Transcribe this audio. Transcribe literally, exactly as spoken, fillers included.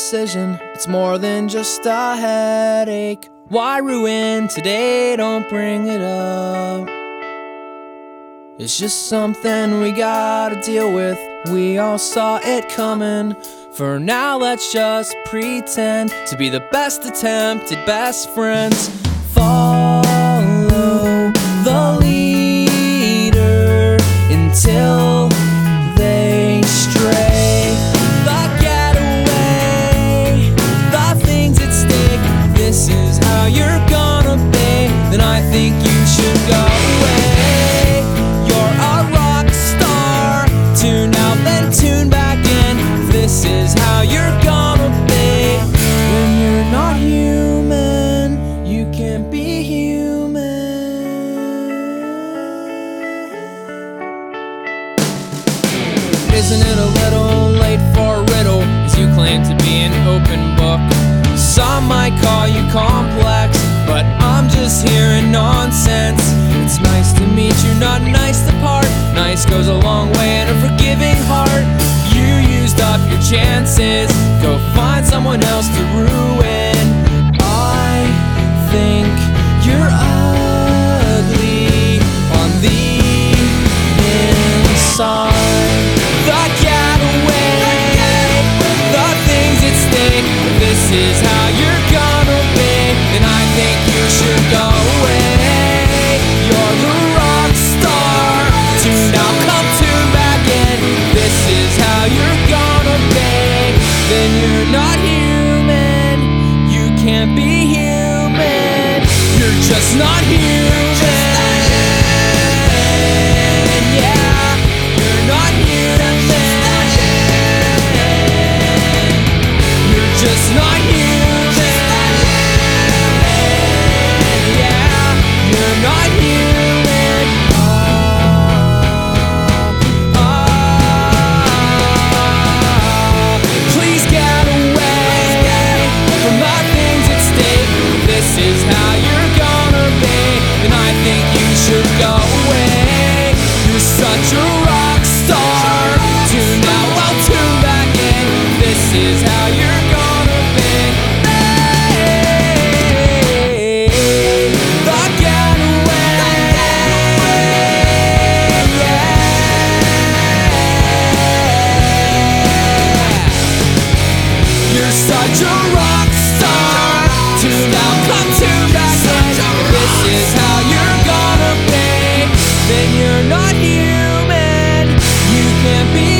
decision. It's more than just a headache. Why ruin today? Don't bring it up. It's just something we gotta deal with. We all saw it coming. For now, let's just pretend to be the best attempted best friends. Follow the leader until they stray. The getaway, the things at stake. This is how you're gonna be. Then I think you should go away. You're a rock star. Tune out, then tune back in. This is how you're gonna be. When you're not human, you can't be human. Isn't it a little late for a riddle, as you claim to be an open book? Some might call you complex, but I'm just hearing nonsense. It's nice to meet you, not nice to part. Nice goes a long way in a forgiving heart. You used up your chances, go find someone else to ruin. I think you're ugly on the inside. The getaway, the things at stake. This is how you're gonna be, and I think you should go away. You're the rock star. Tune out, come tune back in. This is how you're gonna be. Then you're not human. You can't be human. You're just not human. Yeah, you're not human. You're just not human. Yeah, you're not human. Oh, oh. Please get away from the things at stake. This is how you're gonna be, and I think you should go away. You're such a rock star. Tune out, well, tune back in. This is how you're gonna be. Hey, the getaway. Yeah. You're such a rock star. Tune out, come tune back in. This is how you're gonna be. Then you're not human. You can't be